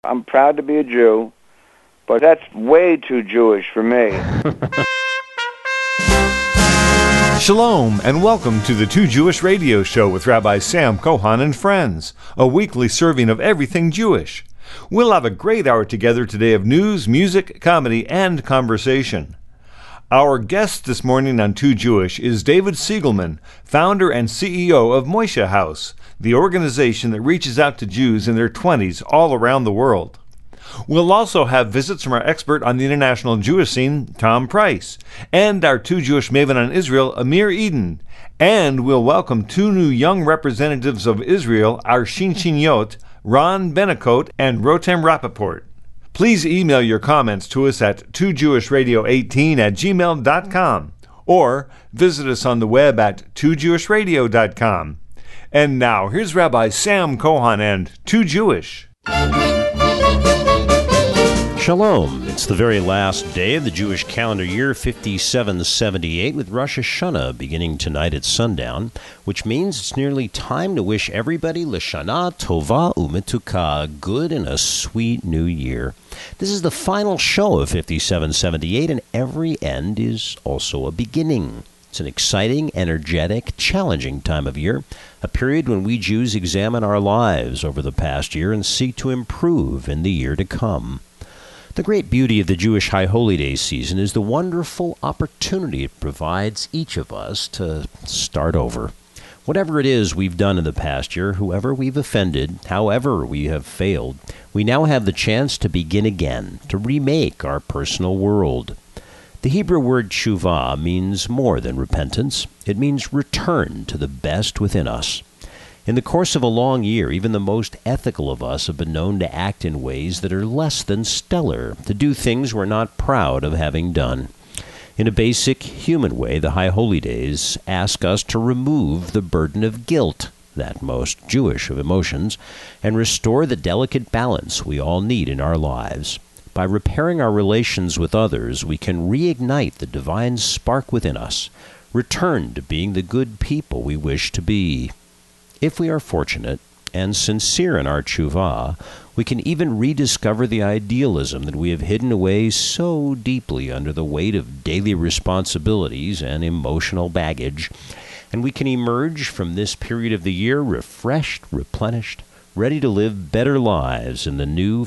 I'm proud to be a Jew, but that's way too Jewish for me. Shalom, and welcome to the Two Jewish Radio Show with Rabbi Sam Kohan and friends, a weekly serving of everything Jewish. We'll have a great hour together today of news, music, comedy, and conversation. Our guest this morning on Two Jewish is David Siegelman, founder and CEO of Moshe House, the organization that reaches out to Jews in their 20s all around the world. We'll also have visits from our expert on the international Jewish scene, Tom Price, and our Two Jewish maven on Israel, Amir Eden. And we'll welcome two new young representatives of Israel, our Shinshinyot, Ron Benekot and Rotem Rappaport. Please email your comments to us at twojewishradio18@gmail.com or visit us on the web at twojewishradio.com. And now, here's Rabbi Sam Kohan and Two Jewish. Shalom. It's the very last day of the Jewish calendar year 5778 with Rosh Hashanah beginning tonight at sundown, which means it's nearly time to wish everybody L'Shana Tova U'Metuka, good and a sweet new year. This is the final show of 5778, and every end is also a beginning. It's an exciting, energetic, challenging time of year, a period when we Jews examine our lives over the past year and seek to improve in the year to come. The great beauty of the Jewish High Holy Day season is the wonderful opportunity it provides each of us to start over. Whatever it is we've done in the past year, whoever we've offended, however we have failed, we now have the chance to begin again, to remake our personal world. The Hebrew word tshuva means more than repentance. It means return to the best within us. In the course of a long year, even the most ethical of us have been known to act in ways that are less than stellar, to do things we're not proud of having done. In a basic human way, the High Holy Days ask us to remove the burden of guilt, that most Jewish of emotions, and restore the delicate balance we all need in our lives. By repairing our relations with others, we can reignite the divine spark within us, return to being the good people we wish to be. If we are fortunate and sincere in our tshuva, we can even rediscover the idealism that we have hidden away so deeply under the weight of daily responsibilities and emotional baggage, and we can emerge from this period of the year refreshed, replenished, ready to live better lives in the new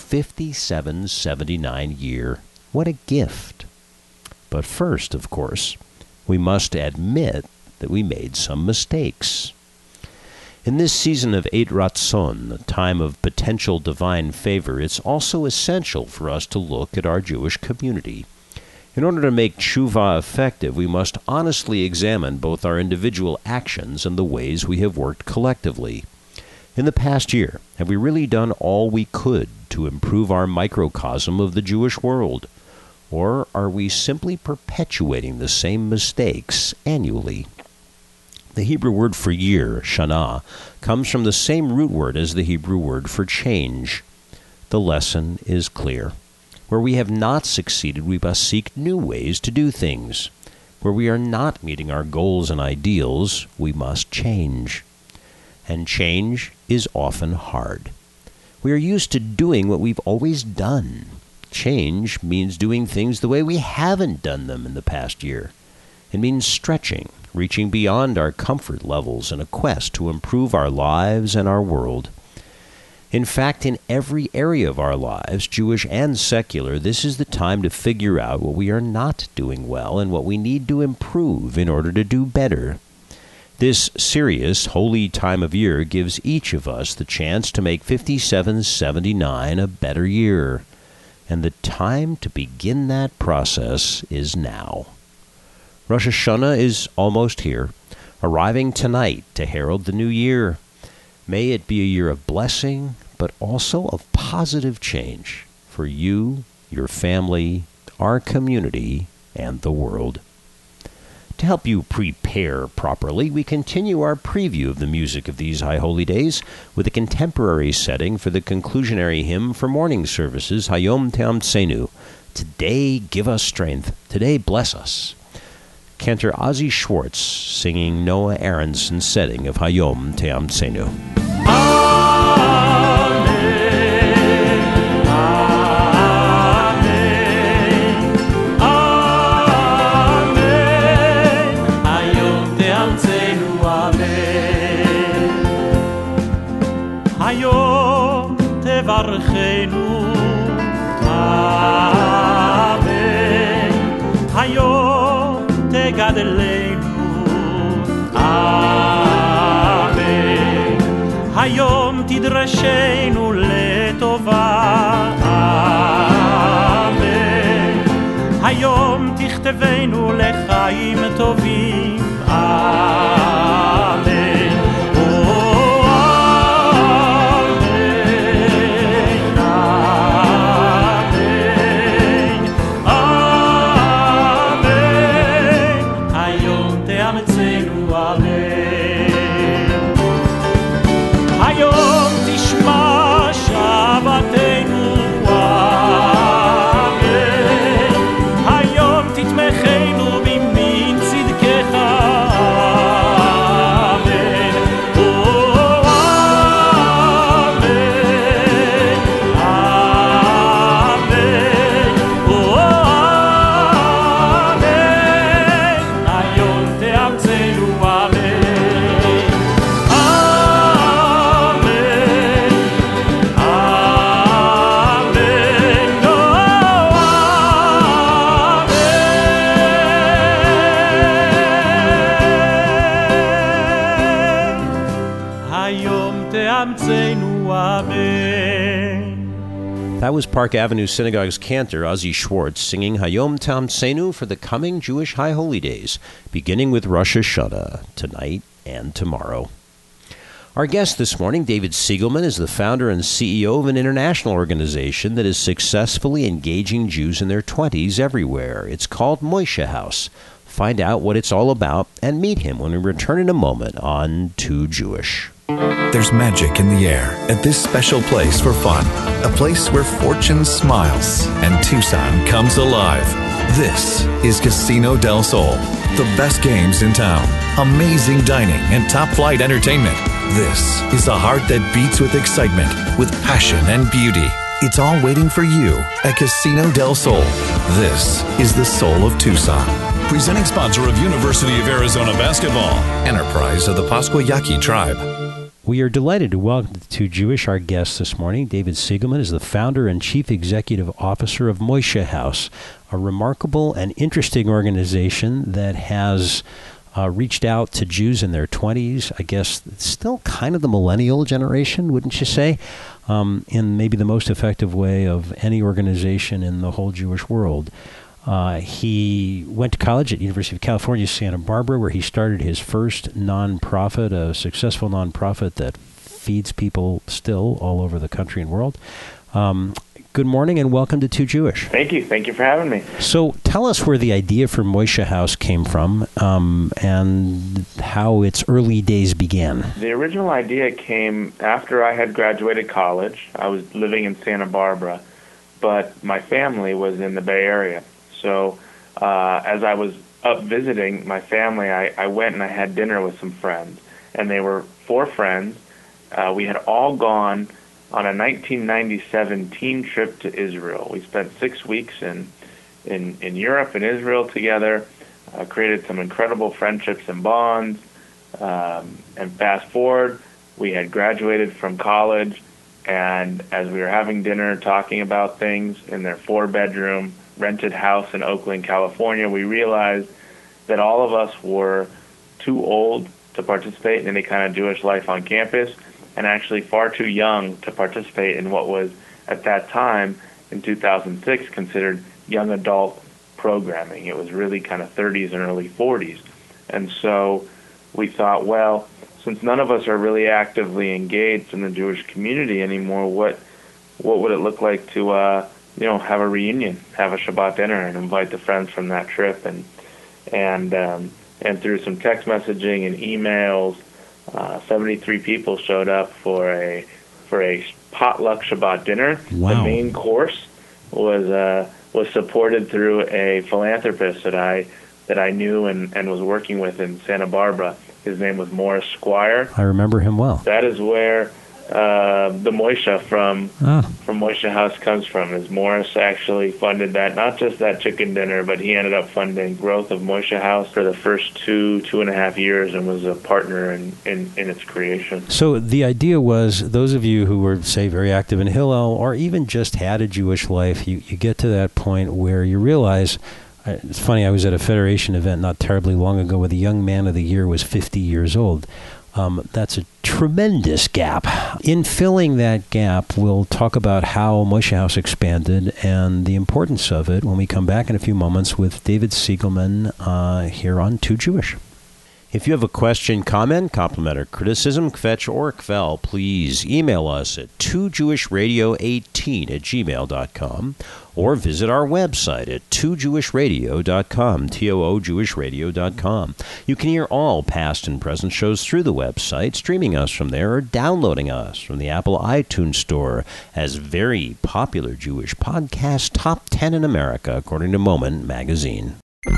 5779 year. What a gift! But first, of course, we must admit that we made some mistakes. In this season of Eit Ratzon, the time of potential divine favor, it's also essential for us to look at our Jewish community. In order to make tshuva effective, we must honestly examine both our individual actions and the ways we have worked collectively. In the past year, have we really done all we could to improve our microcosm of the Jewish world? Or are we simply perpetuating the same mistakes annually? The Hebrew word for year, shana, comes from the same root word as the Hebrew word for change. The lesson is clear. Where we have not succeeded, we must seek new ways to do things. Where we are not meeting our goals and ideals, we must change. And change is often hard. We are used to doing what we've always done. Change means doing things the way we haven't done them in the past year. It means stretching, reaching beyond our comfort levels in a quest to improve our lives and our world. In fact, in every area of our lives, Jewish and secular, this is the time to figure out what we are not doing well and what we need to improve in order to do better. This serious, holy time of year gives each of us the chance to make 5779 a better year. And the time to begin that process is now. Rosh Hashanah is almost here, arriving tonight to herald the new year. May it be a year of blessing, but also of positive change for you, your family, our community, and the world. To help you prepare properly, we continue our preview of the music of these High Holy Days with a contemporary setting for the conclusionary hymn for morning services, Hayom Te'amtsenu. Today give us strength. Today bless us. Cantor Ozzie Schwartz singing Noah Aronson's setting of Hayom Te'amtsenu. Amen. תברכנו, אמן. היום תגדלנו, אמן. היום תדרשנו לטובה, אמן. היום תכתבנו לחיים טובים, אמן. That was Park Avenue Synagogue's cantor, Ozzy Schwartz, singing Hayom Ta'amtzenu for the coming Jewish High Holy Days, beginning with Rosh Hashanah, tonight and tomorrow. Our guest this morning, David Siegelman, is the founder and CEO of an international organization that is successfully engaging Jews in their 20s everywhere. It's called Moishe House. Find out what it's all about and meet him when we return in a moment on Too Jewish. There's magic in the air at this special place for fun. A place where fortune smiles and Tucson comes alive. This is Casino del Sol. The best games in town, amazing dining, and top-flight entertainment. This is a heart that beats with excitement, with passion and beauty. It's all waiting for you at Casino del Sol. This is the soul of Tucson. Presenting sponsor of University of Arizona Basketball. Enterprise of the Pascua Yaqui Tribe. We are delighted to welcome to Jewish our guest this morning. David Siegelman is the founder and chief executive officer of Moishe House, a remarkable and interesting organization that has reached out to Jews in their 20s. I guess it's still kind of the millennial generation, wouldn't you say? In maybe the most effective way of any organization in the whole Jewish world. He went to college at University of California, Santa Barbara, where he started his first nonprofit, a successful nonprofit that feeds people still all over the country and world. Good morning and welcome to Too Jewish. Thank you. Thank you for having me. So tell us where the idea for Moishe House came from and how its early days began. The original idea came after I had graduated college. I was living in Santa Barbara, but my family was in the Bay Area. So as I was up visiting my family, I went and I had dinner with some friends. And they were 4 friends. We had all gone on a 1997 teen trip to Israel. We spent 6 weeks in Europe and Israel together, created some incredible friendships and bonds. And fast forward, we had graduated from college. And as we were having dinner, talking about things in their 4-bedroom rented house in Oakland, California, we realized that all of us were too old to participate in any kind of Jewish life on campus and actually far too young to participate in what was, at that time, in 2006, considered young adult programming. It was really kind of 30s and early 40s. And so we thought, well, since none of us are really actively engaged in the Jewish community anymore, what would it look like to have a reunion, have a Shabbat dinner, and invite the friends from that trip? And through some text messaging and emails, 73 people showed up for a potluck Shabbat dinner. Wow. The main course was supported through a philanthropist that I knew and was working with in Santa Barbara. His name was Morris Squire. I remember him well. That is where the Moishe from Moishe House comes from. Is Morris actually funded that, not just that chicken dinner, but he ended up funding growth of Moishe House for the first 2.5 years, and was a partner in its creation. So the idea was, those of you who were, say, very active in Hillel, or even just had a Jewish life, you get to that point where you realize. It's funny, I was at a Federation event not terribly long ago where the Young Man of the Year was 50 years old. That's a tremendous gap. In filling that gap, we'll talk about how Moishe House expanded and the importance of it when we come back in a few moments with David Siegelman here on Too Jewish. If you have a question, comment, compliment, or criticism, kvetch or kvel, please email us at 2jewishradio18@gmail.com or visit our website at 2jewishradio.com, TOOJewishradio.com. You can hear all past and present shows through the website, streaming us from there, or downloading us from the Apple iTunes Store as very popular Jewish podcast top 10 in America, according to Moment Magazine.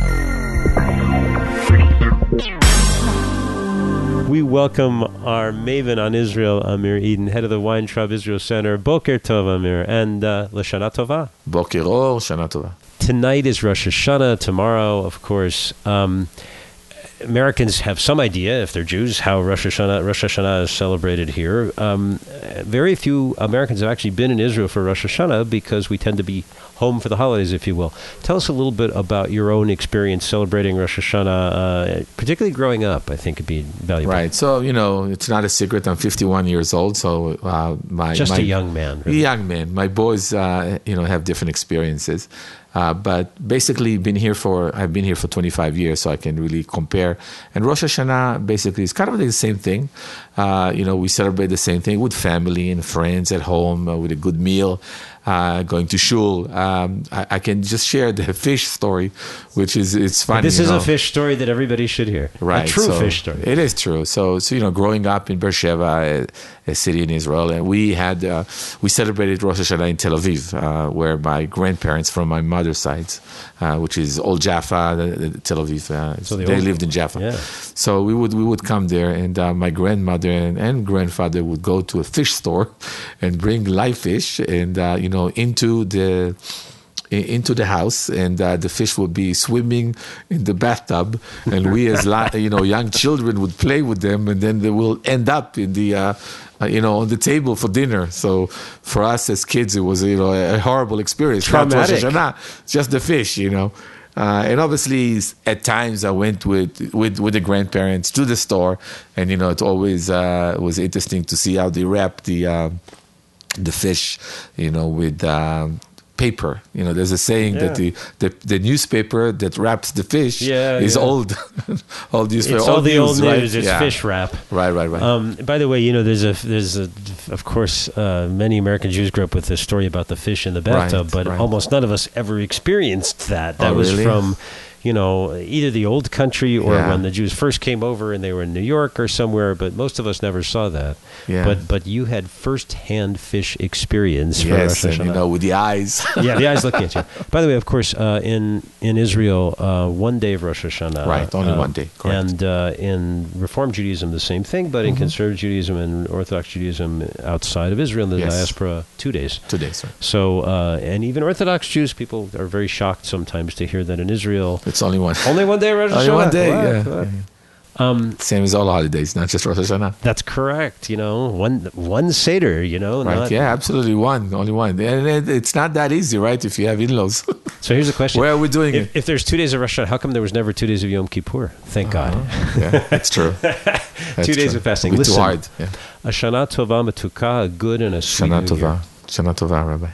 We welcome our maven on Israel, Amir Eden, head of the Weintraub Israel Center. Boker Tov, Amir, and L'Shana Tova. Boker Or, Shana Tova. Tonight is Rosh Hashanah. Tomorrow, of course, Americans have some idea, if they're Jews, how Rosh Hashanah is celebrated here. Very few Americans have actually been in Israel for Rosh Hashanah because we tend to be home for the holidays, if you will. Tell us a little bit about your own experience celebrating Rosh Hashanah, particularly growing up. I think it'd be valuable. Right. So, it's not a secret. I'm 51 years old. So, a young man. Really. Young man. My boys, have different experiences. But basically, I've been here for 25 years, so I can really compare. And Rosh Hashanah basically is kind of the same thing. We celebrate the same thing with family and friends at home, with a good meal, going to shul. I can just share the fish story, which it's funny. This is a fish story that everybody should hear. Right. A true fish story. It is true. So growing up in Beersheba, a city in Israel, and we celebrated Rosh Hashanah in Tel Aviv, where my grandparents from my mother's side, which is Old Jaffa, Tel Aviv. They lived in Jaffa. Yeah. So we would come there, and my grandmother and grandfather would go to a fish store and bring live fish, and into the house, and the fish would be swimming in the bathtub, and we as young children would play with them, and then they will end up in the on the table for dinner. So for us as kids, it was a horrible experience. Traumatic. Just the fish, and obviously at times I went with the grandparents to the store, and it always was interesting to see how they wrap the fish, with paper. There's a saying that the newspaper that wraps the fish is old. Old newspaper. It's all the old right? news. It's fish wrap. Right. By the way, there's of course, many American Jews grew up with this story about the fish in the bathtub, but almost none of us ever experienced that. That was really? from either the old country or when the Jews first came over and they were in New York or somewhere, but most of us never saw that. Yeah. But you had first-hand fish experience for Yes, Rosh Hashanah. and with the eyes. Yeah, the eyes looking at you. By the way, of course, in Israel, one day of Rosh Hashanah. Right, only one day, correct. And in Reform Judaism, the same thing, but in Conservative Judaism and Orthodox Judaism outside of Israel, in the diaspora, 2 days. 2 days, right. So, and even Orthodox Jews, people are very shocked sometimes to hear that in Israel... It's only one. Only one day Rosh Hashanah? Only one day, Wow. Same as all holidays, not just Rosh Hashanah. That's correct. One Seder, Right, not, absolutely only one. And it's not that easy, right, if you have in-laws. So here's the question. Where are we doing it? If there's 2 days of Rosh Hashanah, how come there was never 2 days of Yom Kippur? Thank God. Yeah, that's true. 2 days of fasting. It'd be Listen, too hard. Yeah. A Shana Tova Metuka, a good and a sweet Shana New Year. Tova. Shana Tova, Rabbi.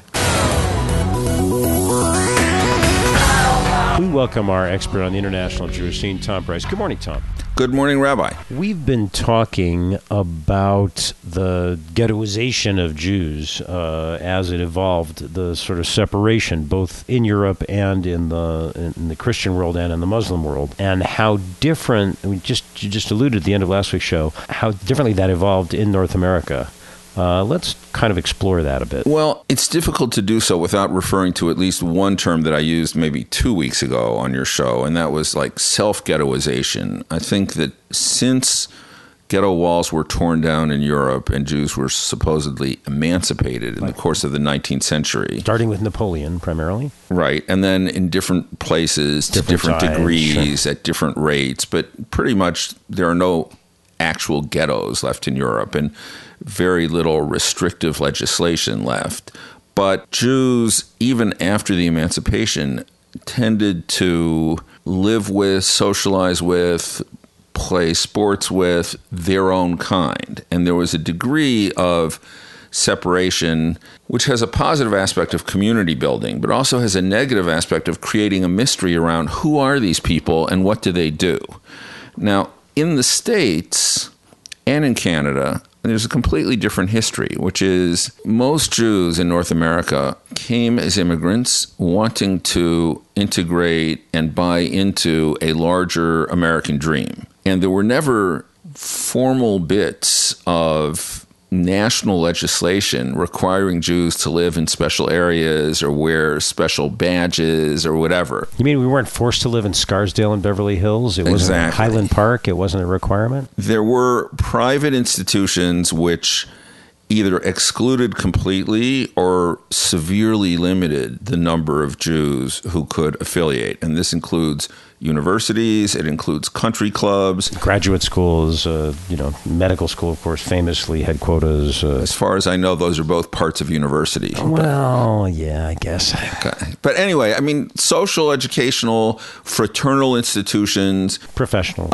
We welcome our expert on the international Jewish scene, Tom Price. Good morning, Tom. Good morning, Rabbi. We've been talking about the ghettoization of Jews as it evolved, the sort of separation both in Europe and in the Christian world and in the Muslim world, and how different, you just alluded at the end of last week's show, how differently that evolved in North America. Let's kind of explore that a bit. Well, it's difficult to do so without referring to at least one term that I used maybe 2 weeks ago on your show, and that was like self-ghettoization. I think that since ghetto walls were torn down in Europe and Jews were supposedly emancipated in the course of the 19th century. Starting with Napoleon, primarily. Right. And then in different places, to different degrees, at different rates. But pretty much there are no actual ghettos left in Europe and very little restrictive legislation left. But Jews, even after the emancipation, tended to live with, socialize with, play sports with their own kind. And there was a degree of separation, which has a positive aspect of community building, but also has a negative aspect of creating a mystery around who are these people and what do they do. Now, in the States and in Canada, there's a completely different history, which is most Jews in North America came as immigrants wanting to integrate and buy into a larger American dream. And there were never formal bits of national legislation requiring Jews to live in special areas or wear special badges or whatever. You mean we weren't forced to live in Scarsdale and Beverly Hills? It wasn't Highland Park? It wasn't a requirement? There were private institutions which either excluded completely or severely limited the number of Jews who could affiliate. And this includes universities, it includes country clubs. Graduate schools, medical school, of course, famously had quotas. As far as I know, those are both parts of university. Well, yeah, I guess. Okay. But anyway, I mean, social, educational, fraternal institutions. Professional.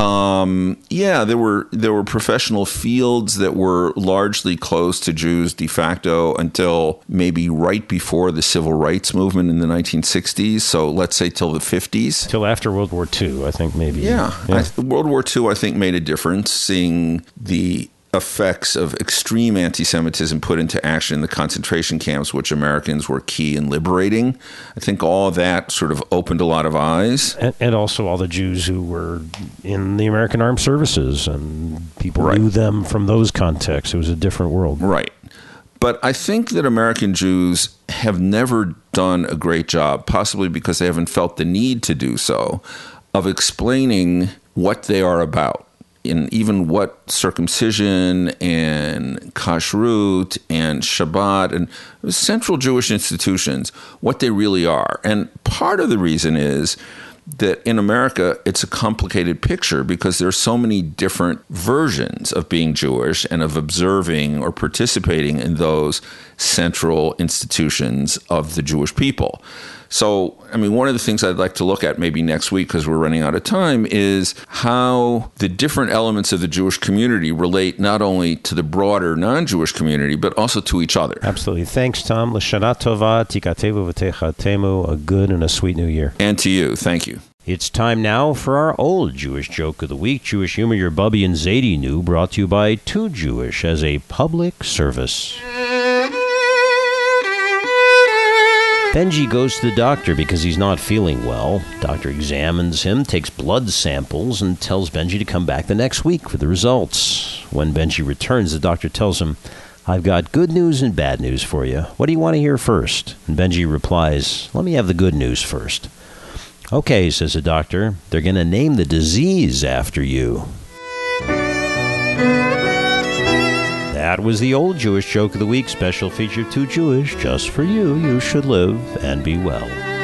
There were professional fields that were largely closed to Jews de facto until maybe right before the civil rights movement in the 1960s. So let's say till the 50s. Till after World War II, I think maybe. Yeah. World War II, I think, made a difference, seeing the effects of extreme anti-Semitism put into action in the concentration camps, which Americans were key in liberating. I think all that sort of opened a lot of eyes. And also all the Jews who were in the American Armed Services, and people knew them from those contexts. It was a different world. Right. But I think that American Jews have never done a great job, possibly because they haven't felt the need to do so, of explaining what they are about, and even what circumcision and kashrut and Shabbat and central Jewish institutions, what they really are. And part of the reason is that in America, it's a complicated picture because there are so many different versions of being Jewish and of observing or participating in those central institutions of the Jewish people. So, I mean, one of the things I'd like to look at maybe next week, because we're running out of time, is how the different elements of the Jewish community relate not only to the broader non-Jewish community, but also to each other. Absolutely. Thanks, Tom. L'shana tova, tikatevu v'techatemu, a good and a sweet new year. And to you. Thank you. It's time now for our old Jewish joke of the week. Jewish humor your Bubby and Zadie knew, brought to you by Too Jewish as a public service. Benji goes to the doctor because he's not feeling well. Doctor examines him, takes blood samples, and tells Benji to come back the next week for the results. When Benji returns, the doctor tells him, "I've got good news and bad news for you. What do you want to hear first?" And Benji replies, "Let me have the good news first." "Okay," says the doctor, "they're going to name the disease after you." That was the old Jewish joke of the week, special feature Too Jewish, just for you. You should live and be well.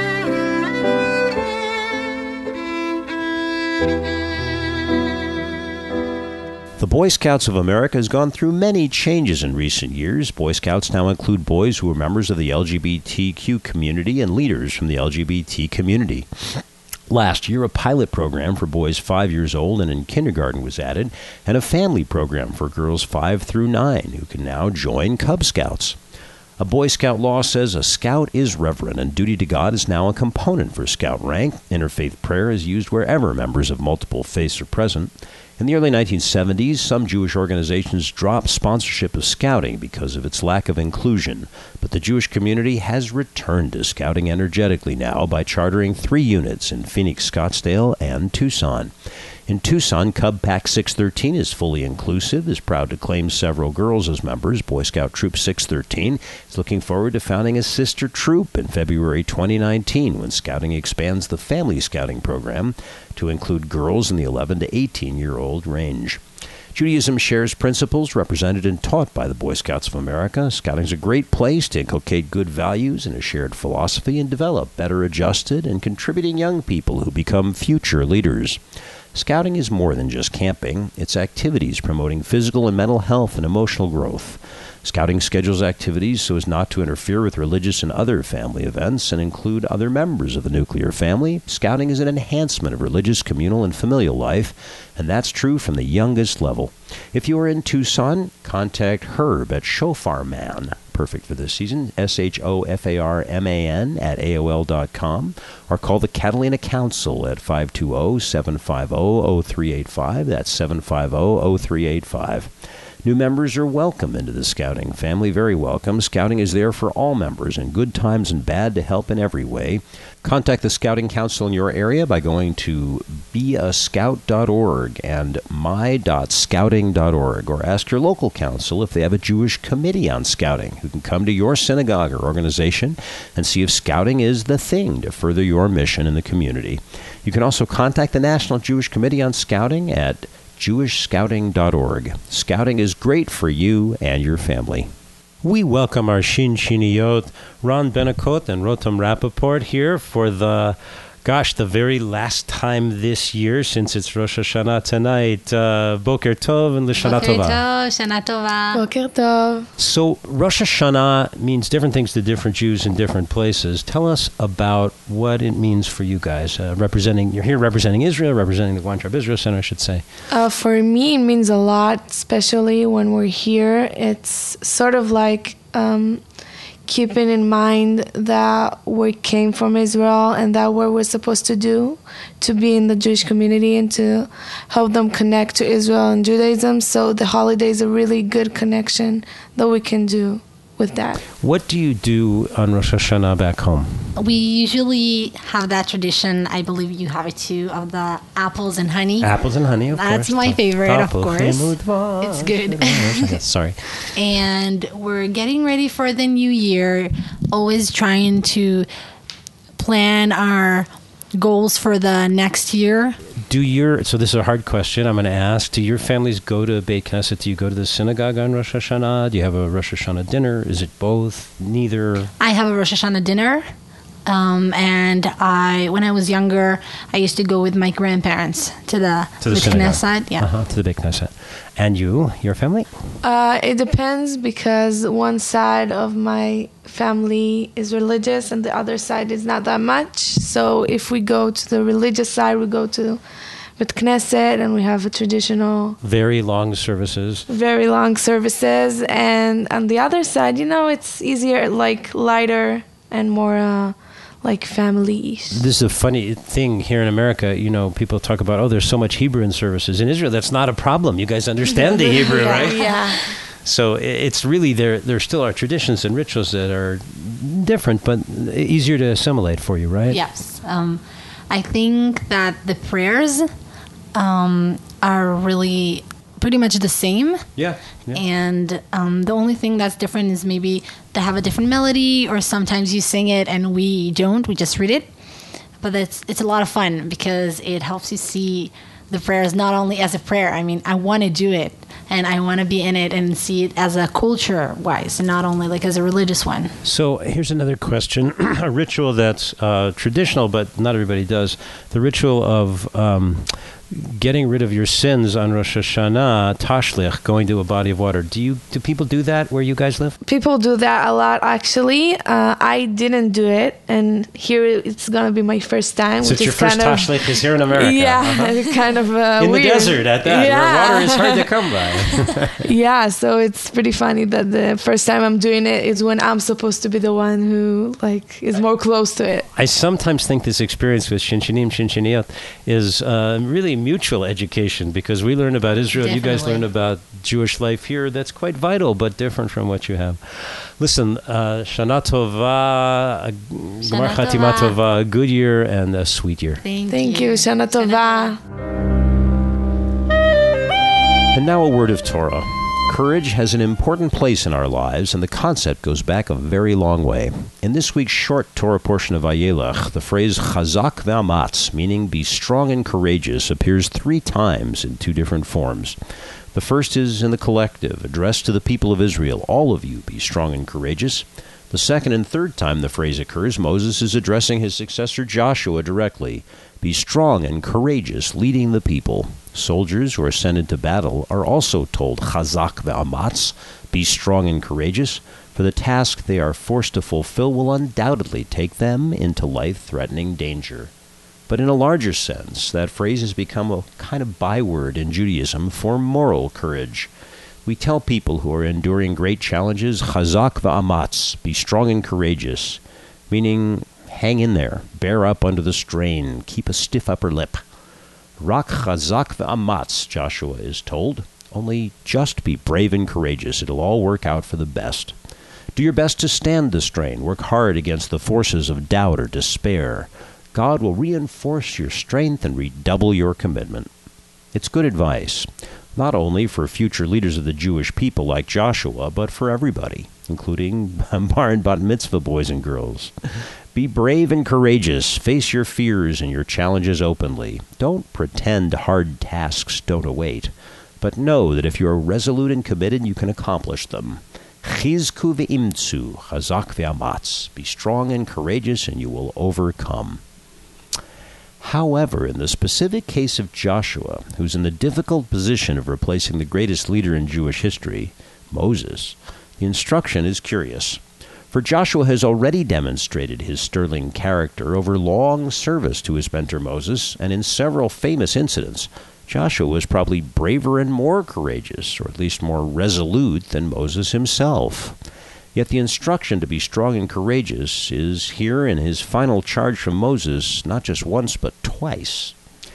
The Boy Scouts of America has gone through many changes in recent years. Boy Scouts now include boys who are members of the LGBTQ community and leaders from the LGBT community. Last year, a pilot program for boys 5 years old and in kindergarten was added, and a family program for girls 5 through 9 who can now join Cub Scouts. A Boy Scout law says a Scout is reverent, and duty to God is now a component for Scout rank. Interfaith prayer is used wherever members of multiple faiths are present. In the early 1970s, some Jewish organizations dropped sponsorship of Scouting because of its lack of inclusion, but the Jewish community has returned to Scouting energetically now by chartering 3 units in Phoenix, Scottsdale, and Tucson. In Tucson, Cub Pack 613 is fully inclusive, is proud to claim several girls as members. Boy Scout Troop 613 is looking forward to founding a sister troop in February 2019 when Scouting expands the Family Scouting program to include girls in the 11 to 18-year-old range. Judaism shares principles represented and taught by the Boy Scouts of America. Scouting is a great place to inculcate good values and a shared philosophy and develop better adjusted and contributing young people who become future leaders. Scouting is more than just camping. It's activities promoting physical and mental health and emotional growth. Scouting schedules activities so as not to interfere with religious and other family events and include other members of the nuclear family. Scouting is an enhancement of religious, communal, and familial life, and that's true from the youngest level. If you are in Tucson, contact Herb at Shofarman, perfect for this season, SHOFARMAN at AOL.com, or call the Catalina Council at 520-750-0385. That's 750-0385. New members are welcome into the Scouting family, very welcome. Scouting is there for all members in good times and bad to help in every way. Contact the Scouting Council in your area by going to beascout.org and my.scouting.org, or ask your local council if they have a Jewish committee on Scouting who can come to your synagogue or organization and see if Scouting is the thing to further your mission in the community. You can also contact the National Jewish Committee on Scouting at jewishscouting.org. Scouting is great for you and your family. We welcome our Shinshiniyot, Ron Benekot and Rotem Rappaport here for the very last time this year, since it's Rosh Hashanah tonight. Boker Tov and L'Shana Tova. Boker Tov, Shana Tova. Boker Tov. So Rosh Hashanah means different things to different Jews in different places. Tell us about what it means for you guys. You're here representing Israel, representing the Weintraub Israel Center, I should say. For me, it means a lot, especially when we're here. It's sort of like keeping in mind that we came from Israel and that what we're supposed to do to be in the Jewish community and to help them connect to Israel and Judaism. So the holiday is a really good connection that we can do with that. What do you do on Rosh Hashanah back home? We usually have that tradition, I believe you have it too, of the apples and honey. Apples and honey, of course. That's my favorite, of course. It's good. Sorry. And we're getting ready for the new year, always trying to plan our goals for the next year. So this is a hard question I'm going to ask. Do your families go to Beit Knesset? Do you go to the synagogue on Rosh Hashanah? Do you have a Rosh Hashanah dinner? Is it both? Neither? I have a Rosh Hashanah dinner. And when I was younger, I used to go with my grandparents to the Knesset. Yeah. To the Beit Knesset. And you, your family? It depends, because one side of my family is religious and the other side is not that much. So if we go to the religious side, we go to Beit Knesset and we have a traditional... Very long services. And on the other side, it's easier, like lighter and more... like family-ish. This is a funny thing here in America. People talk about, there's so much Hebrew in services. In Israel, that's not a problem. You guys understand the Hebrew, right? Yeah. So it's really, there still are traditions and rituals that are different, but easier to assimilate for you, right? Yes. I think that the prayers are really pretty much the same. Yeah. And the only thing that's different is maybe they have a different melody, or sometimes you sing it and we don't, we just read it. But it's a lot of fun because it helps you see the prayers not only as a prayer. I mean, I want to do it and I want to be in it and see it as a culture-wise and not only like as a religious one. So here's another question. A ritual that's traditional, but not everybody does. The ritual of getting rid of your sins on Rosh Hashanah, tashlich, going to a body of water. Do people do that where you guys live? People do that a lot, actually. I didn't do it, and here it's going to be my first time. So it's your first tashlich is here in America. Yeah, it's kind of in weird. The desert at that, yeah. where water is hard to come by. Yeah, so it's pretty funny that the first time I'm doing it is when I'm supposed to be the one who is more close to it. I sometimes think this experience with Shinshiniyot is really mutual education, because we learn about Israel, Definitely. You guys learn about Jewish life here. That's quite vital, but different from what you have. Listen, Shana Tova, Gemar Chatima Tova, a good year and a sweet year. Thank you. Shana Tova. And now a word of Torah. Courage has an important place in our lives, and the concept goes back a very long way. In this week's short Torah portion of Vayelech, the phrase chazak ve'amatz, meaning be strong and courageous, appears 3 times in 2 different forms. The first is in the collective, addressed to the people of Israel. All of you, be strong and courageous. The second and third time the phrase occurs, Moses is addressing his successor Joshua directly. Be strong and courageous, leading the people. Soldiers who are sent into battle are also told, Chazak ve'amatz, be strong and courageous, for the task they are forced to fulfill will undoubtedly take them into life-threatening danger. But in a larger sense, that phrase has become a kind of byword in Judaism for moral courage. We tell people who are enduring great challenges, Chazak ve'amatz, be strong and courageous, meaning hang in there, bear up under the strain, keep a stiff upper lip. Rak chazak ve'amatz, Joshua is told, only just be brave and courageous. It'll all work out for the best. Do your best to stand the strain. Work hard against the forces of doubt or despair. God will reinforce your strength and redouble your commitment. It's good advice, not only for future leaders of the Jewish people like Joshua, but for everybody, including bar and bat mitzvah boys and girls. Be brave and courageous. Face your fears and your challenges openly. Don't pretend hard tasks don't await, but know that if you are resolute and committed, you can accomplish them. Chizku ve'imtzu, chazak ve'amatz. Be strong and courageous, and you will overcome. However, in the specific case of Joshua, who's in the difficult position of replacing the greatest leader in Jewish history, Moses, the instruction is curious. For Joshua has already demonstrated his sterling character over long service to his mentor Moses, and in several famous incidents, Joshua was probably braver and more courageous, or at least more resolute than Moses himself. Yet the instruction to be strong and courageous is here in his final charge from Moses, not just once but twice.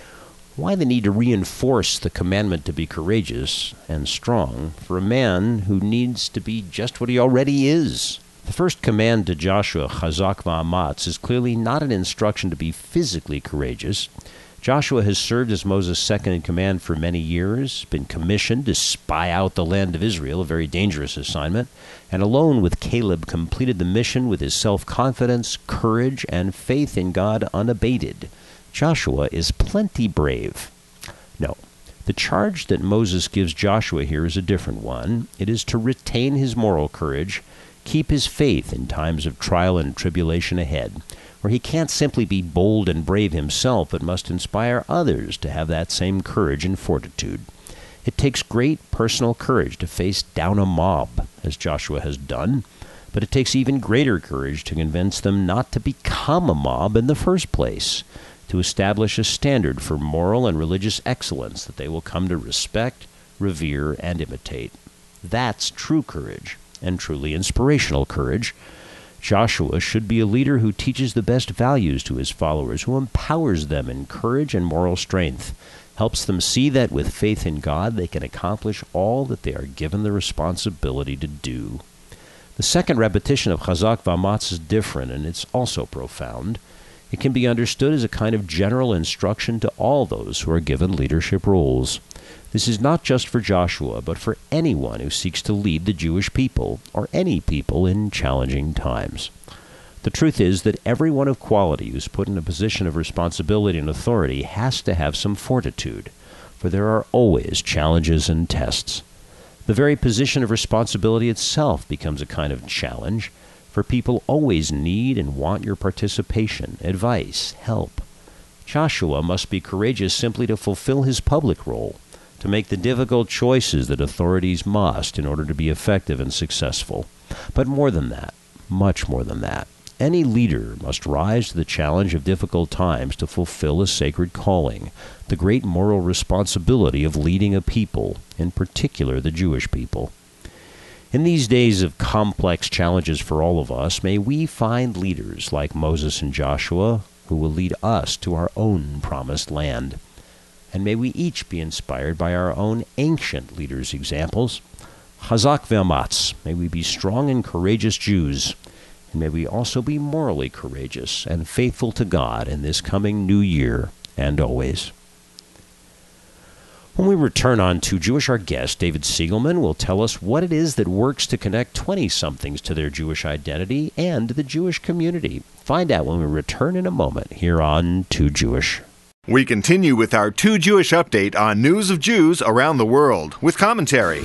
Why the need to reinforce the commandment to be courageous and strong for a man who needs to be just what he already is? The first command to Joshua, Chazak ve'amatz, is clearly not an instruction to be physically courageous. Joshua has served as Moses' second in command for many years, been commissioned to spy out the land of Israel, a very dangerous assignment, and alone with Caleb completed the mission with his self-confidence, courage, and faith in God unabated. Joshua is plenty brave. No, the charge that Moses gives Joshua here is a different one. It is to retain his moral courage, keep his faith in times of trial and tribulation ahead, where he can't simply be bold and brave himself, but must inspire others to have that same courage and fortitude. It takes great personal courage to face down a mob, as Joshua has done, but it takes even greater courage to convince them not to become a mob in the first place, to establish a standard for moral and religious excellence that they will come to respect, revere, and imitate. That's true courage, and truly inspirational courage. Joshua should be a leader who teaches the best values to his followers, who empowers them in courage and moral strength, helps them see that with faith in God they can accomplish all that they are given the responsibility to do. The second repetition of Chazak ve'amatz is different, and it's also profound. It can be understood as a kind of general instruction to all those who are given leadership roles. This is not just for Joshua, but for anyone who seeks to lead the Jewish people, or any people in challenging times. The truth is that everyone of quality who's put in a position of responsibility and authority has to have some fortitude, for there are always challenges and tests. The very position of responsibility itself becomes a kind of challenge, for people always need and want your participation, advice, help. Joshua must be courageous simply to fulfill his public role, to make the difficult choices that authorities must in order to be effective and successful. But more than that, much more than that, any leader must rise to the challenge of difficult times to fulfill a sacred calling, the great moral responsibility of leading a people, in particular the Jewish people. In these days of complex challenges for all of us, may we find leaders like Moses and Joshua who will lead us to our own promised land. And may we each be inspired by our own ancient leaders' examples. Chazak ve'amatz, may we be strong and courageous Jews, and may we also be morally courageous and faithful to God in this coming new year and always. When we return on To Jewish, our guest, David Siegelman, will tell us what it is that works to connect 20-somethings to their Jewish identity and the Jewish community. Find out when we return in a moment here on To Jewish. We continue with our Two Jewish update on news of Jews around the world with commentary.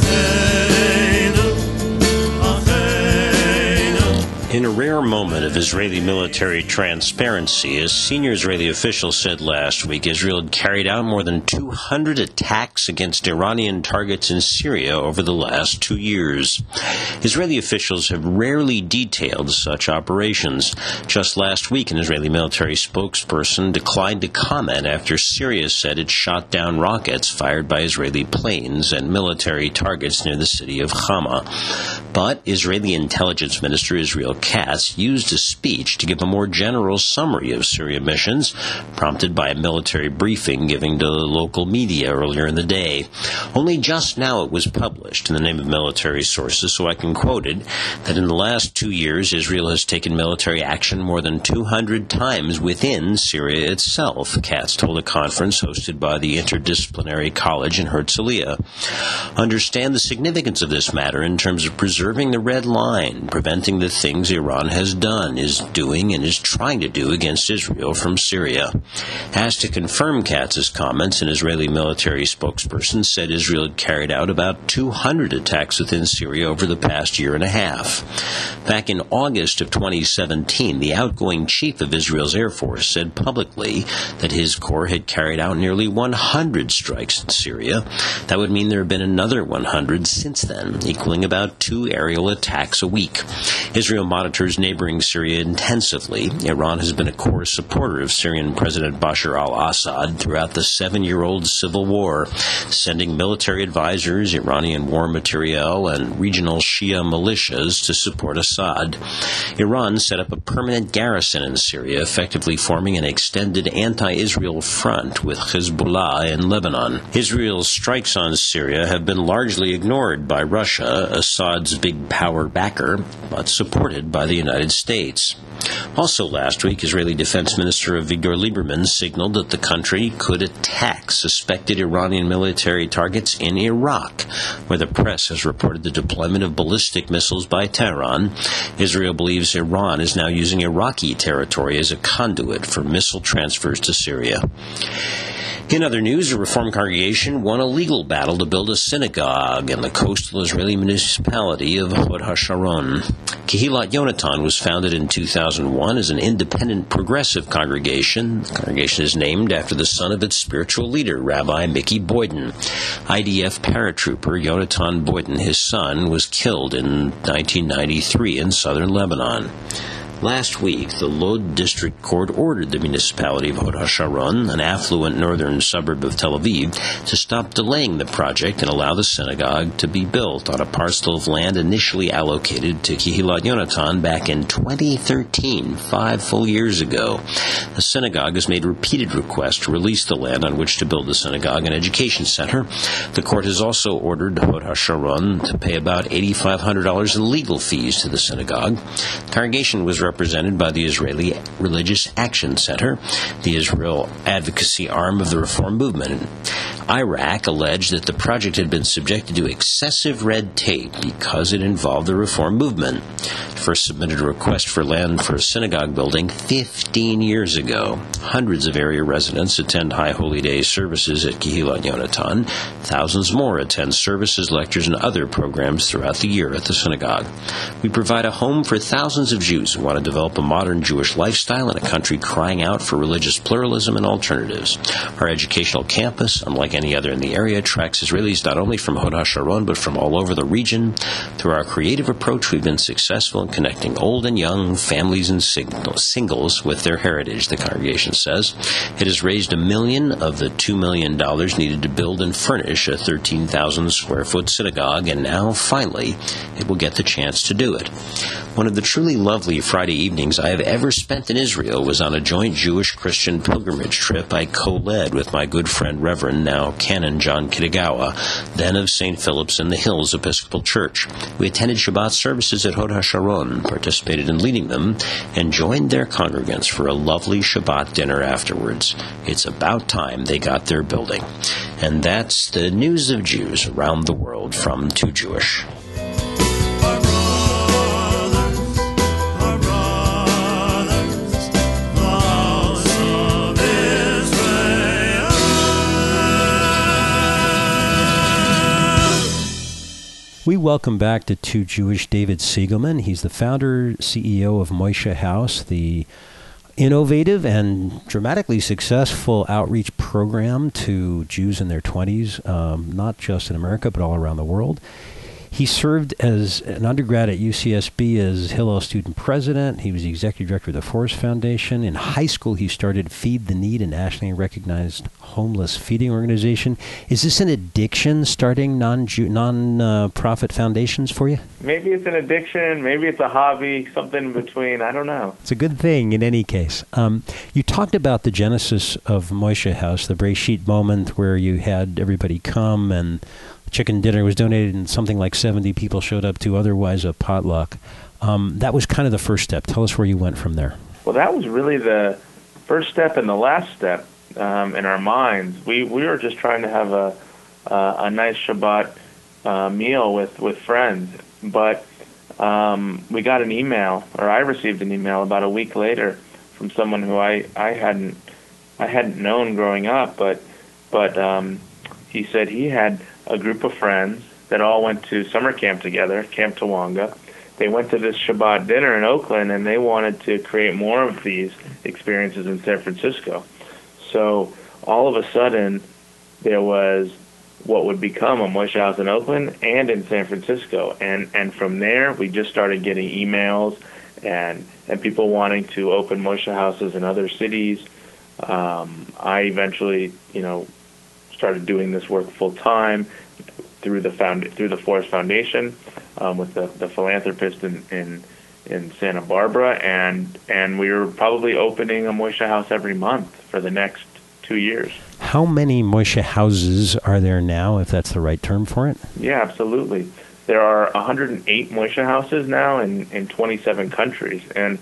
In a rare moment of Israeli military transparency, a senior Israeli official said last week Israel had carried out more than 200 attacks against Iranian targets in Syria over the last 2 years. Israeli officials have rarely detailed such operations. Just last week, an Israeli military spokesperson declined to comment after Syria said it shot down rockets fired by Israeli planes at military targets near the city of Hama. But Israeli Intelligence Minister Israel Katz used a speech to give a more general summary of Syria missions, prompted by a military briefing given to local media earlier in the day. Only just now it was published in the name of military sources, so I can quote it, that in the last 2 years Israel has taken military action more than 200 times within Syria itself, Katz told a conference hosted by the Interdisciplinary College in Herzliya. Understand the significance of this matter in terms of preserving the red line, preventing the things Iran has done, is doing, and is trying to do against Israel from Syria. Asked to confirm Katz's comments, an Israeli military spokesperson said Israel had carried out about 200 attacks within Syria over the past year and a half. Back in August of 2017, the outgoing chief of Israel's Air Force said publicly that his corps had carried out nearly 100 strikes in Syria. That would mean there have been another 100 since then, equaling about 2 aerial attacks a week. Israel monitors neighboring Syria intensively. Iran has been a core supporter of Syrian President Bashar al-Assad throughout the 7-year-old civil war, sending military advisors, Iranian war materiel, and regional Shia militias to support Assad. Iran set up a permanent garrison in Syria, effectively forming an extended anti-Israel front with Hezbollah in Lebanon. Israel's strikes on Syria have been largely ignored by Russia, Assad's big power backer, but supported by the United States. Also last week, Israeli Defense Minister Avigdor Lieberman signaled that the country could attack suspected Iranian military targets in Iraq, where the press has reported the deployment of ballistic missiles by Tehran. Israel believes Iran is now using Iraqi territory as a conduit for missile transfers to Syria. In other news, a Reform congregation won a legal battle to build a synagogue in the coastal Israeli municipality of Hod HaSharon. Kehilat Yonatan was founded in 2001 as an independent progressive congregation. The congregation is named after the son of its spiritual leader, Rabbi Mickey Boyden. IDF paratrooper Yonatan Boyden, his son, was killed in 1993 in southern Lebanon. Last week, the Lod District Court ordered the municipality of Hod HaSharon, an affluent northern suburb of Tel Aviv, to stop delaying the project and allow the synagogue to be built on a parcel of land initially allocated to Kehilat Yonatan back in 2013, 5 full years ago. The synagogue has made repeated requests to release the land on which to build the synagogue and education center. The court has also ordered Hod HaSharon to pay about $8,500 in legal fees to the synagogue. The congregation was represented by the Israeli Religious Action Center, the Israel advocacy arm of the Reform movement. Iraq alleged that the project had been subjected to excessive red tape because it involved the Reform movement. It first submitted a request for land for a synagogue building 15 years ago. Hundreds of area residents attend High Holy Day services at Kehilat Yonatan. Thousands more attend services, lectures, and other programs throughout the year at the synagogue. We provide a home for thousands of Jews who want to develop a modern Jewish lifestyle in a country crying out for religious pluralism and alternatives. Our educational campus, unlike any other in the area, attracts Israelis not only from Hod HaSharon but from all over the region. Through our creative approach, we've been successful in connecting old and young, families and singles with their heritage, the congregation says. It has raised $1 million of the $2 million needed to build and furnish a 13,000 square foot synagogue, and now, finally, it will get the chance to do it. One of the truly lovely Friday evenings I have ever spent in Israel was on a joint Jewish-Christian pilgrimage trip I co-led with my good friend Reverend, now Canon John Kitagawa, then of St. Philip's in the Hills Episcopal Church. We attended Shabbat services at Hod HaSharon, participated in leading them, and joined their congregants for a lovely Shabbat dinner afterwards. It's about time they got their building. And that's the news of Jews around the world from Too Jewish. We welcome back to Too Jewish David Siegelman. He's the founder, CEO of Moshe House, the innovative and dramatically successful outreach program to Jews in their 20s, not just in America, but all around the world. He served as an undergrad at UCSB as Hillel student president. He was the executive director of the Forrest Foundation. In high school, he started Feed the Need, a nationally recognized homeless feeding organization. Is this an addiction, starting non-profit foundations for you? Maybe it's an addiction. Maybe it's a hobby, something in between. I don't know. It's a good thing in any case. You talked about the genesis of Moshe House, the Breshit moment where you had everybody come and chicken dinner was donated and something like 70 people showed up to otherwise a potluck. That was kind of the first step. Tell us where you went from there. Well, that was really the first step and the last step in our minds. We were just trying to have a nice Shabbat meal with friends. But we got an email, or I received an email about a week later from someone who I hadn't known growing up, but he said he had a group of friends that all went to summer camp together, Camp Tawanga. They went to this Shabbat dinner in Oakland, and they wanted to create more of these experiences in San Francisco. So all of a sudden, there was what would become a Moshe House in Oakland and in San Francisco. And from there, we just started getting emails and people wanting to open Moshe Houses in other cities. I eventually, started doing this work full time through the Forrest Foundation with the philanthropist in Santa Barbara, and we were probably opening a Moshe House every month for the next 2 years. How many Moshe Houses are there now, if that's the right term for it? Yeah, absolutely. There are 108 Moshe Houses now in 27 countries, and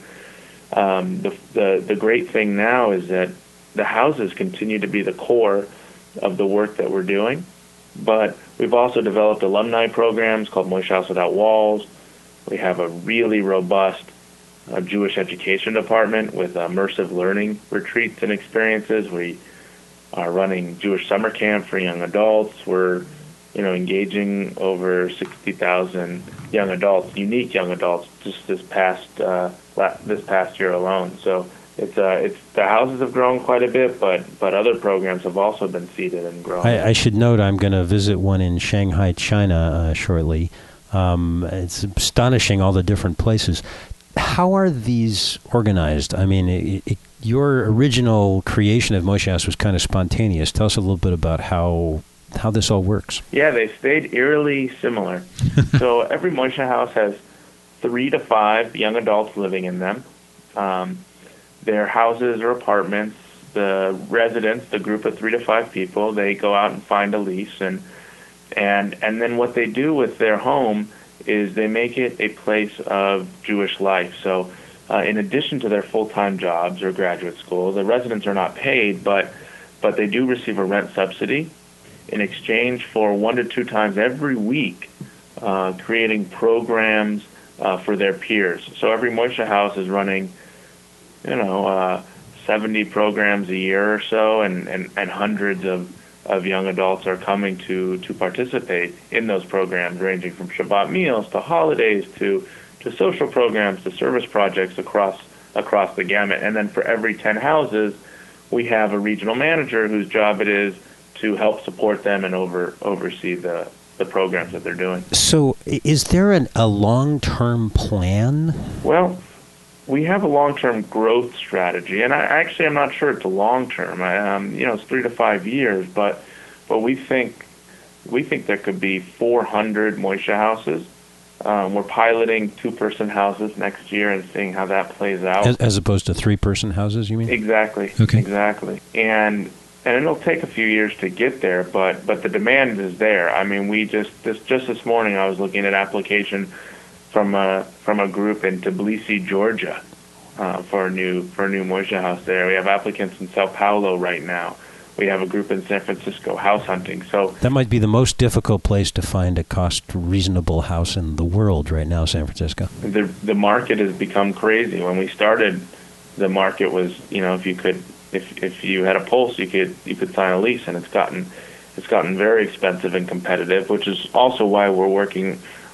the great thing now is that the houses continue to be the core of the work that we're doing, but we've also developed alumni programs called Moshe House Without Walls. We have a really robust Jewish education department with immersive learning retreats and experiences. We are running Jewish summer camp for young adults. We're engaging over 60,000 young adults, unique young adults, just this past year alone. So it's the houses have grown quite a bit, but other programs have also been seeded and grown. I should note I'm going to visit one in Shanghai, China shortly. It's astonishing, all the different places. How are these organized? I mean, your original creation of Moshe House was kind of spontaneous. Tell us a little bit about how this all works. Yeah, they stayed eerily similar. So every Moshe House has 3 to 5 young adults living in them. Their houses or apartments, the residents, the group of 3 to 5 people, they go out and find a lease, and then what they do with their home is they make it a place of Jewish life. So in addition to their full-time jobs or graduate school, the residents are not paid, but they do receive a rent subsidy in exchange for 1 to 2 times every week creating programs for their peers. So every Moshe House is running 70 programs a year or so, and hundreds of young adults are coming to participate in those programs, ranging from Shabbat meals to holidays to social programs to service projects across the gamut. And then for every 10 houses, we have a regional manager whose job it is to help support them and oversee the programs that they're doing. So is there a long-term plan? Well, we have a long-term growth strategy, and I'm not sure it's a long-term. It's 3 to 5 years, but we think there could be 400 Moshe Houses. We're piloting 2-person houses next year and seeing how that plays out. As opposed to 3-person houses, you mean? Exactly. Okay. Exactly. And it'll take a few years to get there, but the demand is there. I mean, we just this morning I was looking at application from a group in Tbilisi, Georgia, for a new Moshe House there. We have applicants in Sao Paulo right now. We have a group in San Francisco house hunting. So that might be the most difficult place to find a cost-reasonable house in the world right now, San Francisco. The market has become crazy. When we started, the market was, if you had a pulse, you could sign a lease, and it's gotten very expensive and competitive, which is also why we're working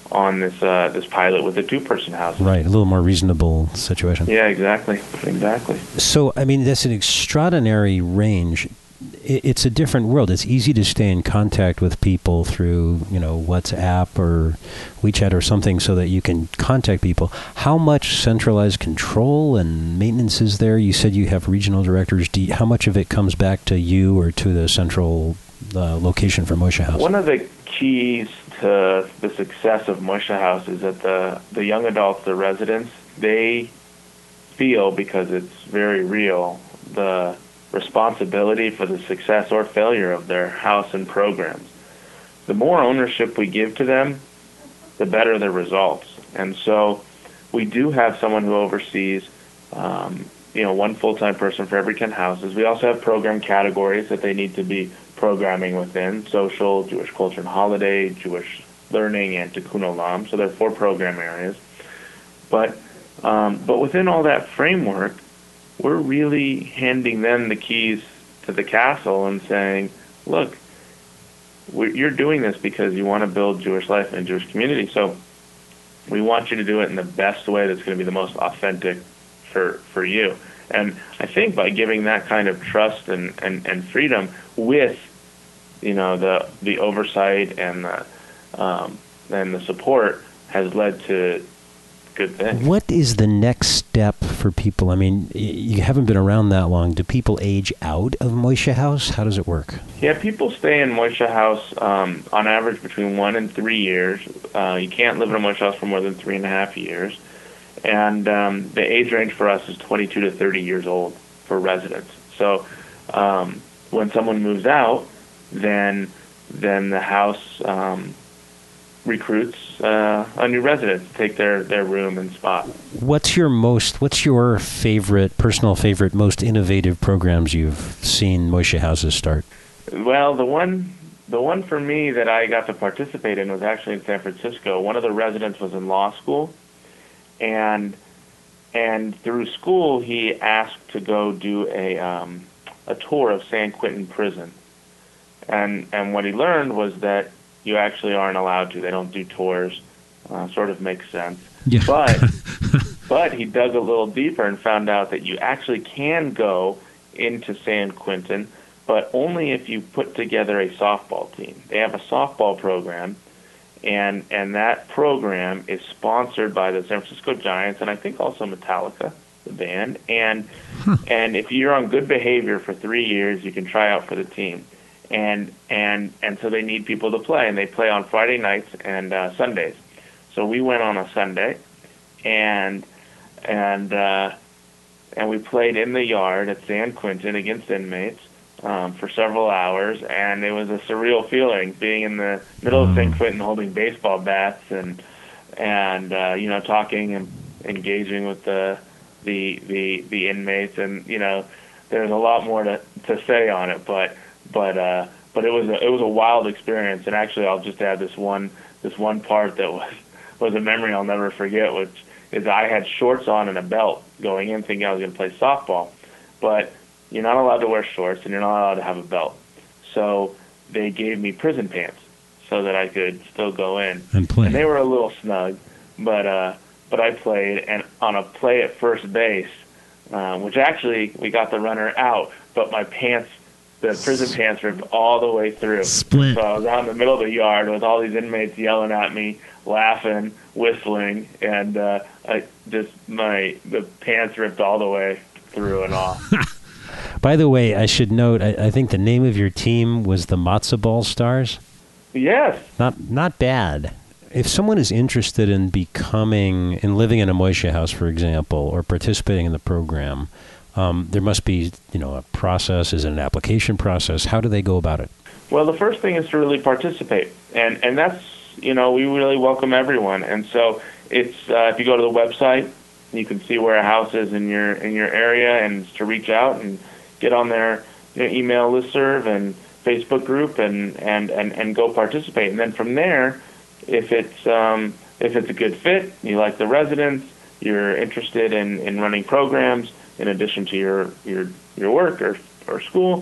on this pilot with the 2-person house. Right, a little more reasonable situation. Yeah, exactly. So, I mean, that's an extraordinary range. It's a different world. It's easy to stay in contact with people through, WhatsApp or WeChat or something so that you can contact people. How much centralized control and maintenance is there? You said you have regional directors. How much of it comes back to you or to the central location for Moshe House? One of the keys to the success of Moshe House is that the young adults, the residents, they feel, because it's very real, the responsibility for the success or failure of their house and programs. The more ownership we give to them, the better the results. And so we do have someone who oversees, one full-time person for every 10 houses. We also have program categories that they need to be programming within: social, Jewish culture and holiday, Jewish learning, and Tikkun Olam. So there are 4 program areas. But within all that framework, we're really handing them the keys to the castle and saying, look, you're doing this because you want to build Jewish life in a Jewish community. So we want you to do it in the best way that's going to be the most authentic for you. And I think by giving that kind of trust and freedom with, the oversight and the support has led to good thing. What is the next step for people? I mean, you haven't been around that long. Do people age out of Moshe House? How does it work? Yeah, people stay in Moshe House on average between 1 and 3 years. You can't live in a Moshe House for more than 3.5 years. And the age range for us is 22 to 30 years old for residents. So when someone moves out, then the house recruits a new resident to take their room and spot. What's your personal favorite, most innovative programs you've seen Moshe Houses start? Well, the one for me that I got to participate in was actually in San Francisco. One of the residents was in law school, and through school he asked to go do a tour of San Quentin prison, and what he learned was that you actually aren't allowed to. They don't do tours. Sort of makes sense. Yeah. But he dug a little deeper and found out that you actually can go into San Quentin, but only if you put together a softball team. They have a softball program, and that program is sponsored by the San Francisco Giants and I think also Metallica, the band. And if you're on good behavior for 3 years, you can try out for the team. And so they need people to play, and they play on Friday nights and Sundays. So we went on a Sunday, and we played in the yard at San Quentin against inmates for several hours, and it was a surreal feeling being in the middle of San Quentin holding baseball bats and talking and engaging with the inmates, and there's a lot more to say on it, but it was a wild experience. And actually, I'll just add this one part that was a memory I'll never forget, which is I had shorts on and a belt going in, thinking I was going to play softball, but you're not allowed to wear shorts and you're not allowed to have a belt. So they gave me prison pants so that I could still go in and play. And they were a little snug, but I played, and on a play at first base, which actually we got the runner out, but my pants. The prison pants ripped all the way through. Split. So I was out in the middle of the yard with all these inmates yelling at me, laughing, whistling, and the pants ripped all the way through and off. By the way, I should note, I think the name of your team was the Matzo Ball Stars? Yes. Not bad. If someone is interested in living in a Moshe House, for example, or participating in the program, there must be, a process. Is it an application process? How do they go about it? Well, the first thing is to really participate, and that's, we really welcome everyone. And so it's if you go to the website, you can see where a house is in your area, and it's to reach out and get on their email listserv and Facebook group and go participate. And then from there, if it's a good fit, you like the residents, you're interested in running programs in addition to your work or school,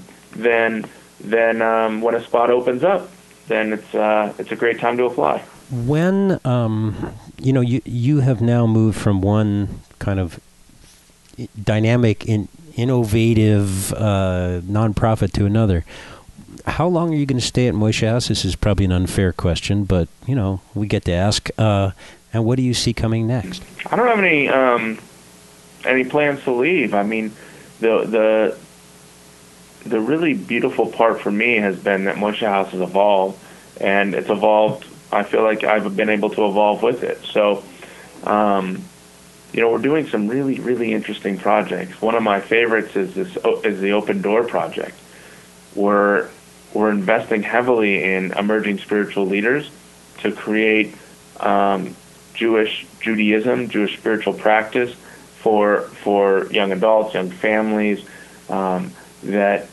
then when a spot opens up, then it's a great time to apply. When, you have now moved from one kind of dynamic, innovative nonprofit to another. How long are you going to stay at Moshe House? This is probably an unfair question, but, we get to ask. And what do you see coming next? I don't have any plans to leave. I mean, the really beautiful part for me has been that Moshe House has evolved, and it's evolved. I feel like I've been able to evolve with it. So, we're doing some really, really interesting projects. One of my favorites is the Open Door Project. We're investing heavily in emerging spiritual leaders to create Judaism, Jewish spiritual practice for young adults, young families that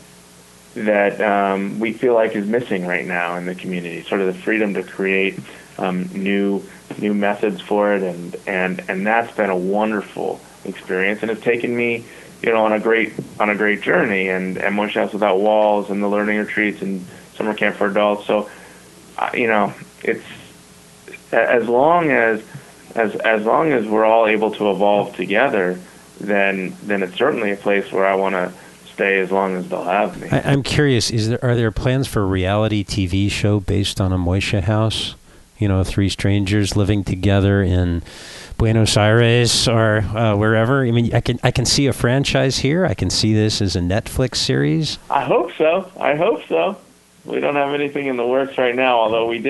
we feel like is missing right now in the community. Sort of the freedom to create new methods for it, and that's been a wonderful experience, and it's taken me, on a great journey. And Moshe House Without Walls, and the learning retreats, and summer camp for adults. So, it's as long as we're all able to evolve together, then it's certainly a place where I want to stay as long as they'll have me. I'm curious, are there plans for a reality TV show based on a Moshe House? Three strangers living together in Buenos Aires or wherever. I mean, I can see a franchise here. I can see this as a Netflix series. I hope so. We don't have anything in the works right now, although we've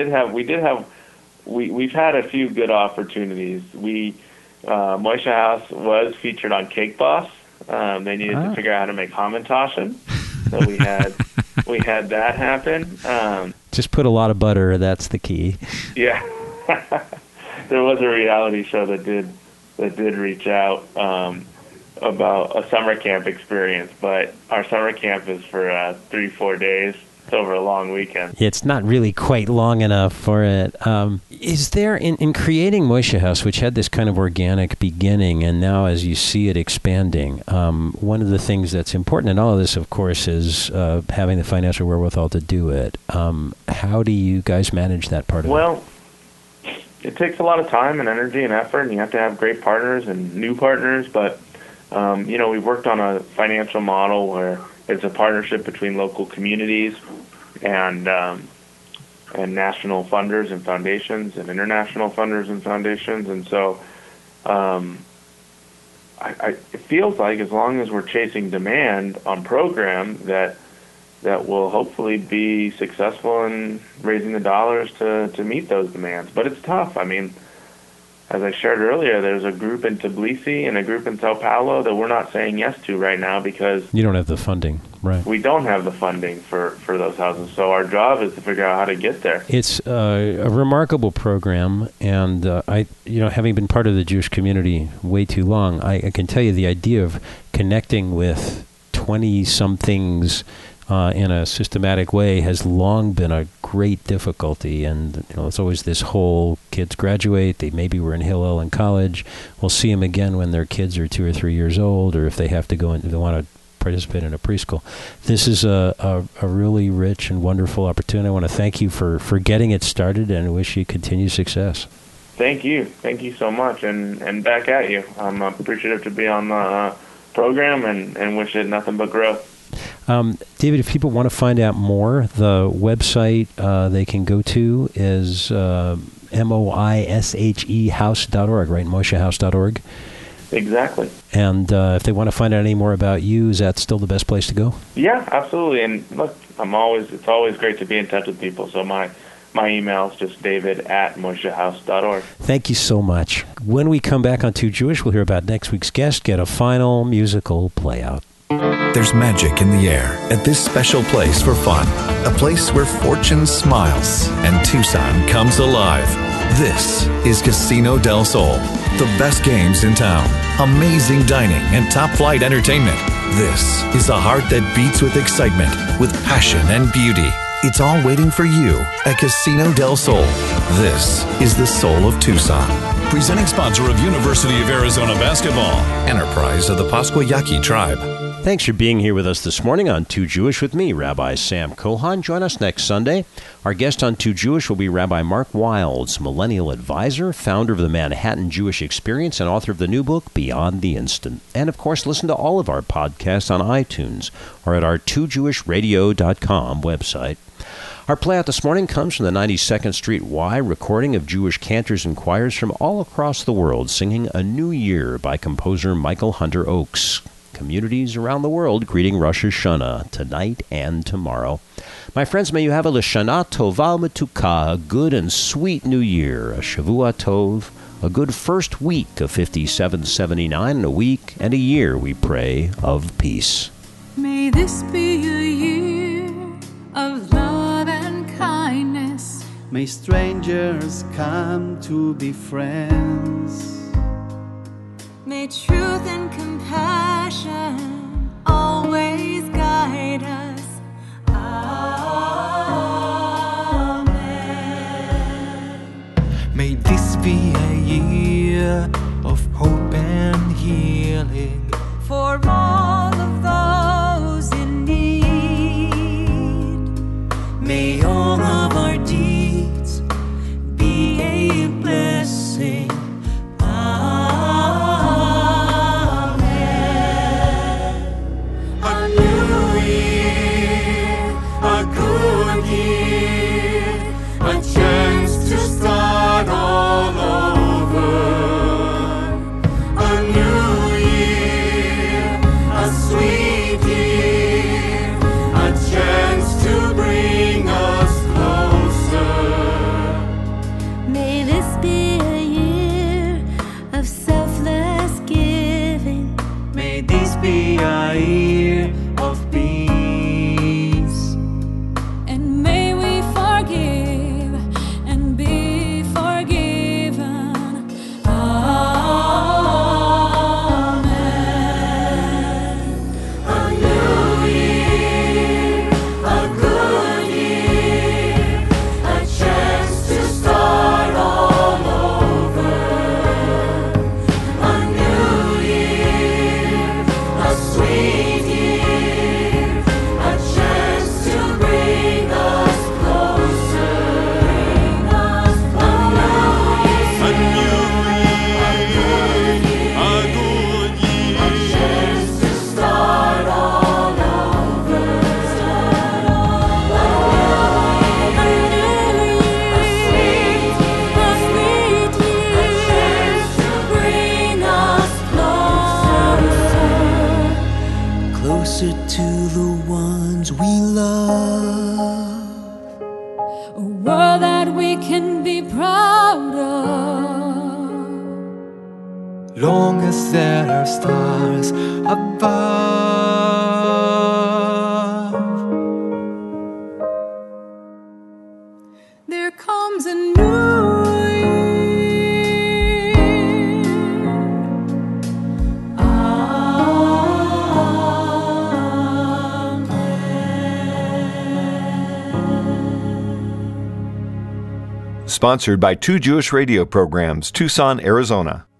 had a few good opportunities. Moshe House was featured on Cake Boss. They needed to figure out how to make Hamantaschen, so we had that happen. Just put a lot of butter. That's the key. Yeah, there was a reality show that did reach out about a summer camp experience, but our summer camp is for 3-4 days. It's over a long weekend. It's not really quite long enough for it. Is there, in creating Moshe House, which had this kind of organic beginning, and now as you see it expanding, one of the things that's important in all of this, of course, is having the financial wherewithal to do it. How do you guys manage that part of it? Well, it takes a lot of time and energy and effort, and you have to have great partners and new partners, but we've worked on a financial model where it's a partnership between local communities and national funders and foundations and international funders and foundations. And so it feels like as long as we're chasing demand on program that will hopefully be successful in raising the dollars to meet those demands. But it's tough. I mean, as I shared earlier, there's a group in Tbilisi and a group in Sao Paulo that we're not saying yes to right now because you don't have the funding, right? We don't have the funding for those houses. So our job is to figure out how to get there. It's a remarkable program, and having been part of the Jewish community way too long, I can tell you the idea of connecting with 20-somethings in a systematic way has long been a great difficulty, and it's always this whole kids graduate, they maybe were in Hillel in college, we'll see them again when their kids are 2 or 3 years old, or if they have to go and they want to participate in a preschool. This is a really rich and wonderful opportunity. I want to thank you for getting it started, and wish you continued success. Thank you so much, and back at you. I'm appreciative to be on the program, and wish it nothing but growth. David, if people want to find out more, the website they can go to is moishehouse.org, right? moishehouse.org. Exactly. And if they want to find out any more about you, is that still the best place to go? Yeah, absolutely. And look, it's always great to be in touch with people. So my email is just david@moishehouse.org. Thank you so much. When we come back on Too Jewish, we'll hear about next week's guest, get a final musical playout. There's magic in the air at this special place for fun. A place where fortune smiles and Tucson comes alive. This is Casino del Sol. The best games in town, amazing dining, and top-flight entertainment. This is a heart that beats with excitement, with passion and beauty. It's all waiting for you at Casino del Sol. This is the soul of Tucson. Presenting sponsor of University of Arizona basketball. Enterprise of the Pasquayaqui tribe. Thanks for being here with us this morning on Too Jewish with me, Rabbi Sam Kohan. Join us next Sunday. Our guest on Too Jewish will be Rabbi Mark Wilds, millennial advisor, founder of the Manhattan Jewish Experience, and author of the new book, Beyond the Instant. And, of course, listen to all of our podcasts on iTunes or at our TooJewishRadio.com website. Our play out this morning comes from the 92nd Street Y recording of Jewish cantors and choirs from all across the world singing A New Year by composer Michael Hunter Oakes. Communities around the world greeting Rosh Hashanah tonight and tomorrow. My friends, may you have a L'Shana Tova Metuka, a good and sweet New Year, a Shavua Tov, a good first week of 5779, and a week and a year, we pray, of peace. May this be a year of love and kindness. May strangers come to be friends. May truth and compassion always guide us. Amen. May this be a year of hope and healing for all of those in need. May all of our deeds be a blessing. Be a year of peace, and may we forgive and be forgiven. Amen. A new year, a good year, a chance to start all over. A new year, a sweet year, a chance to bring us closer. A new year, a good year, a chance to start all over. A sweet year, a chance to bring us closer to the ones we love. A world that we can be proud of. Long as there are stars above, There comes a new year. Sponsored by Two Jewish Radio Programs, Tucson, Arizona.